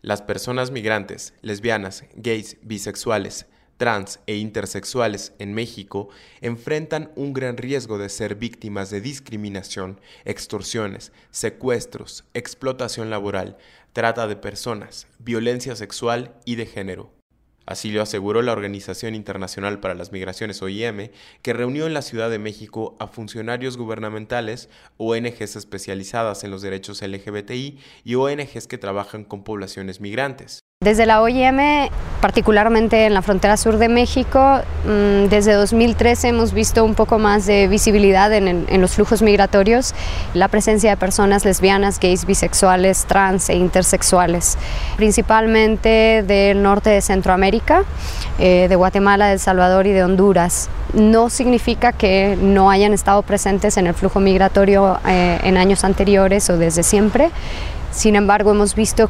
Las personas migrantes, lesbianas, gays, bisexuales, trans e intersexuales en México enfrentan un gran riesgo de ser víctimas de discriminación, extorsiones, secuestros, explotación laboral, trata de personas, violencia sexual y de género. Así lo aseguró la Organización Internacional para las Migraciones, OIM, que reunió en la Ciudad de México a funcionarios gubernamentales, ONGs especializadas en los derechos LGBTI y ONGs que trabajan con poblaciones migrantes. Desde la OIM, particularmente en la frontera sur de México, desde 2013 hemos visto un poco más de visibilidad en los flujos migratorios, la presencia de personas lesbianas, gays, bisexuales, trans e intersexuales, principalmente del norte de Centroamérica, de Guatemala, de El Salvador y de Honduras. No significa que no hayan estado presentes en el flujo migratorio en años anteriores o desde siempre. Sin embargo, hemos visto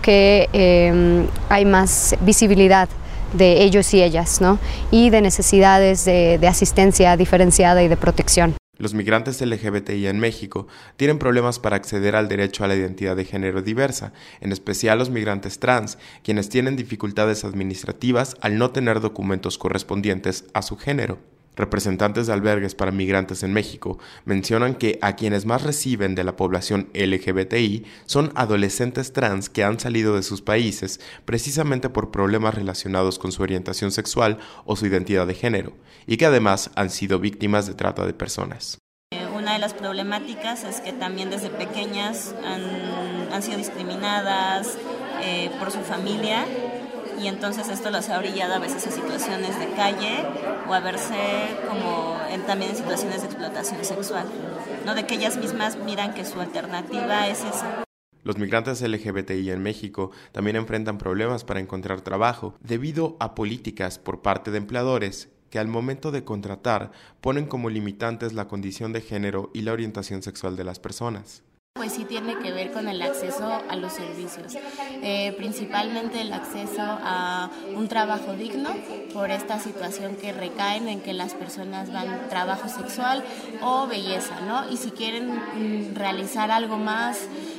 que hay más visibilidad de ellos y ellas, ¿no? Y de necesidades de asistencia diferenciada y de protección. Los migrantes LGBTI en México tienen problemas para acceder al derecho a la identidad de género diversa, en especial los migrantes trans, quienes tienen dificultades administrativas al no tener documentos correspondientes a su género. Representantes de albergues para migrantes en México mencionan que a quienes más reciben de la población LGBTI son adolescentes trans que han salido de sus países precisamente por problemas relacionados con su orientación sexual o su identidad de género, y que además han sido víctimas de trata de personas. Una de las problemáticas es que también desde pequeñas han sido discriminadas por su familia. Y entonces esto las ha orillado a veces a situaciones de calle o a verse como también en situaciones de explotación sexual, ¿no? De que ellas mismas miran que su alternativa es esa. Los migrantes LGBTI en México también enfrentan problemas para encontrar trabajo debido a políticas por parte de empleadores que al momento de contratar ponen como limitantes la condición de género y la orientación sexual de las personas. Pues sí tiene que ver con el acceso a los servicios, principalmente el acceso a un trabajo digno por esta situación que recaen en que las personas van trabajo sexual o belleza, ¿no? Y si quieren realizar algo más,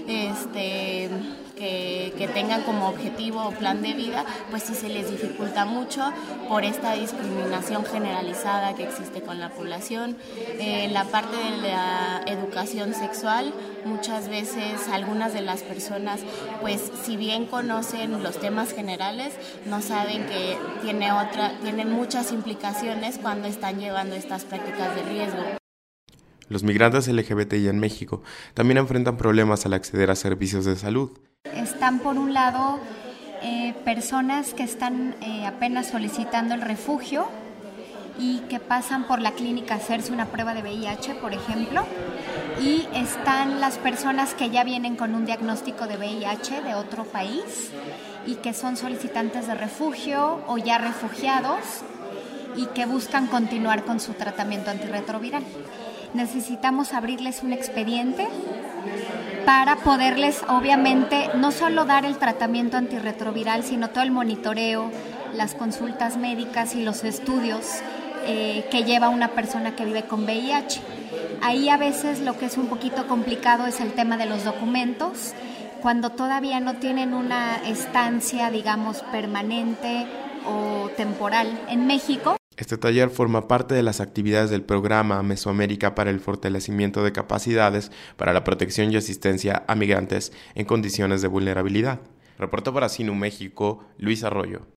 que tengan como objetivo o plan de vida, pues sí se les dificulta mucho por esta discriminación generalizada que existe con la población. La parte de la educación sexual, muchas veces algunas de las personas, pues si bien conocen los temas generales, no saben que tienen muchas implicaciones cuando están llevando estas prácticas de riesgo. Los migrantes LGBTI en México también enfrentan problemas al acceder a servicios de salud. Están por un lado personas que están apenas solicitando el refugio y que pasan por la clínica a hacerse una prueba de VIH, por ejemplo, y están las personas que ya vienen con un diagnóstico de VIH de otro país y que son solicitantes de refugio o ya refugiados y que buscan continuar con su tratamiento antirretroviral. Necesitamos abrirles un expediente para poderles, obviamente, no solo dar el tratamiento antirretroviral, sino todo el monitoreo, las consultas médicas y los estudios que lleva una persona que vive con VIH. Ahí a veces lo que es un poquito complicado es el tema de los documentos, cuando todavía no tienen una estancia, digamos, permanente o temporal en México. Este taller forma parte de las actividades del programa Mesoamérica para el fortalecimiento de capacidades para la protección y asistencia a migrantes en condiciones de vulnerabilidad. Reportó para CINU México, Luis Arroyo.